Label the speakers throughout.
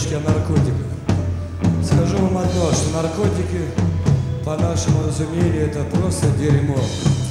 Speaker 1: девочки, о наркотиках. Скажу вам одно, что наркотики, по нашему разумению, это просто дерьмо.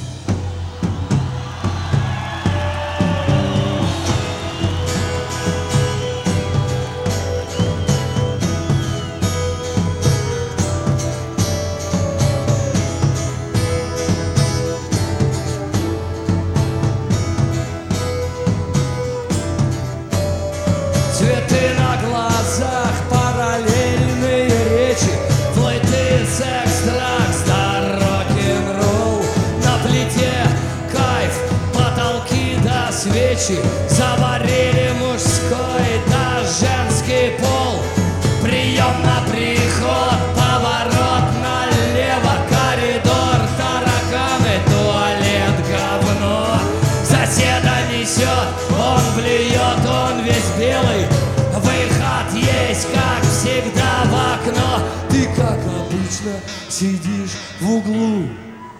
Speaker 2: Цветы на глазах, параллельные речи, флейты, секс, дракс, да рок-н-ролл. На плите кайф, потолки да свечи, заварили мужской да женский пол. Прием на приход, поворот налево, коридор, тараканы, туалет, говно. Соседа несет, он блюет, он весь белый. Выход есть, как всегда, в окно.
Speaker 1: Ты, как обычно, сидишь в углу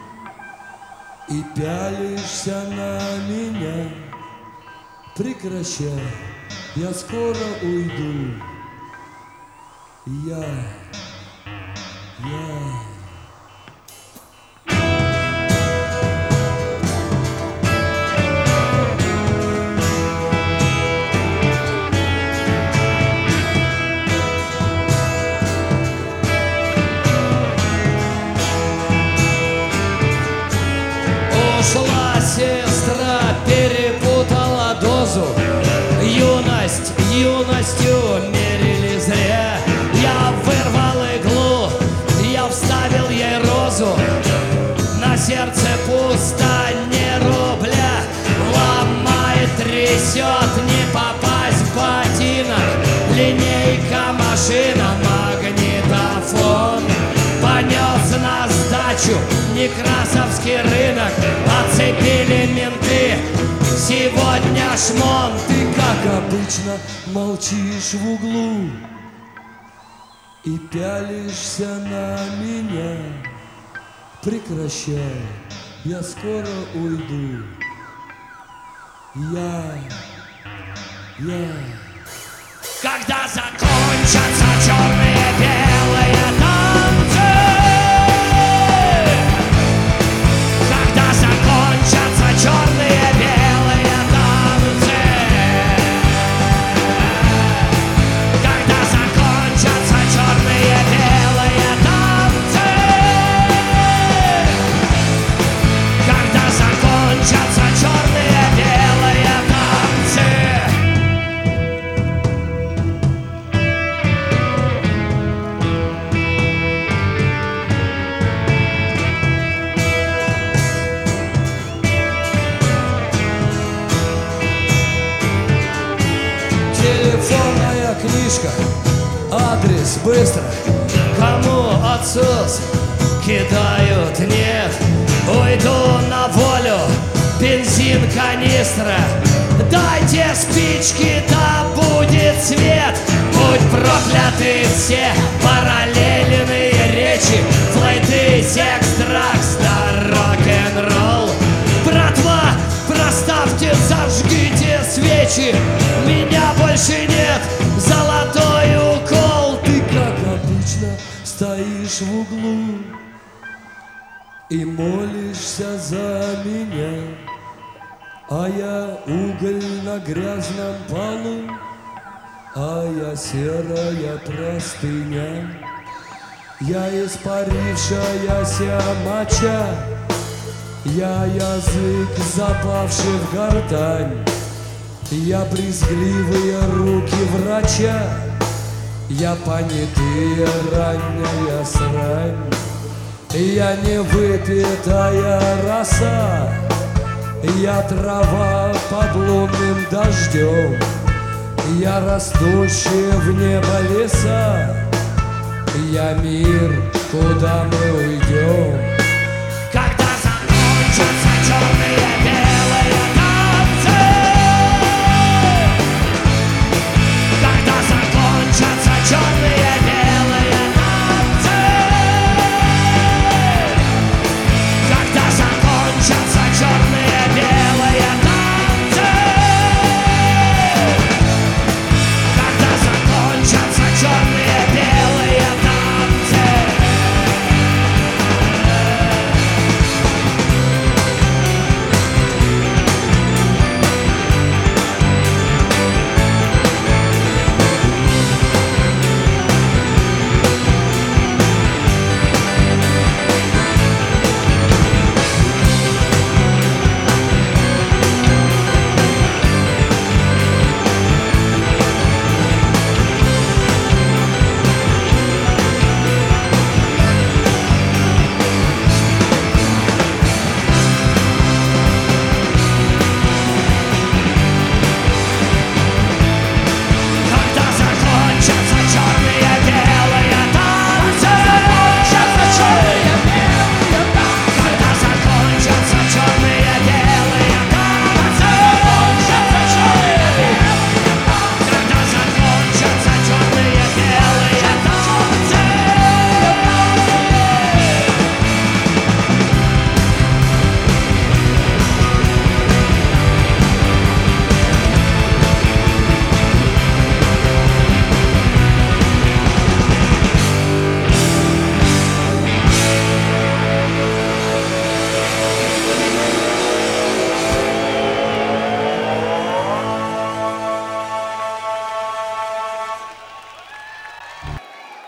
Speaker 1: и пялишься на меня. Прекращай, я скоро уйду. Я...
Speaker 2: Ушла сестра, перепутала дозу. Юность юностью мерили зря. Я вырвал иглу, я вставил ей розу. На сердце пусто, не рубля. Ломает, трясет, не попасть в ботинок. Линейка, машина, магнитофон. Понес на сдачу Некрасовский рынок. Оцепили менты, сегодня шмон.
Speaker 1: Ты, как обычно, молчишь в углу и пялишься на меня. Прекращай, я скоро уйду.
Speaker 2: Когда закончатся черные-белые танцы, когда закончатся черные-белые танцы, когда закончатся черные-белые танцы, когда закончатся черные-белые танцы.
Speaker 1: Телефонная книжка, адрес быстро.
Speaker 2: Кому отсос кидают, нет. Уйду на волю, бензин, канистра. Дайте спички, да будет свет. Будь прокляты все параллельные речи, флейты, секс, дракс, да рок-н-ролл. Братва, проставьте, зажгите свечи. Меня больше нет, золотой укол.
Speaker 1: Ты, как обычно, стоишь в углу и молишься за меня, а я уголь на грязном полу, а я серая простыня. Я испарившаяся моча, я язык, запавший в гортань. Я брезгливые руки врача, я понятые ранняя срань. Я невыпитая роса, я трава под лунным дождем. Я растущие в небо леса, я мир, куда мы уйдем.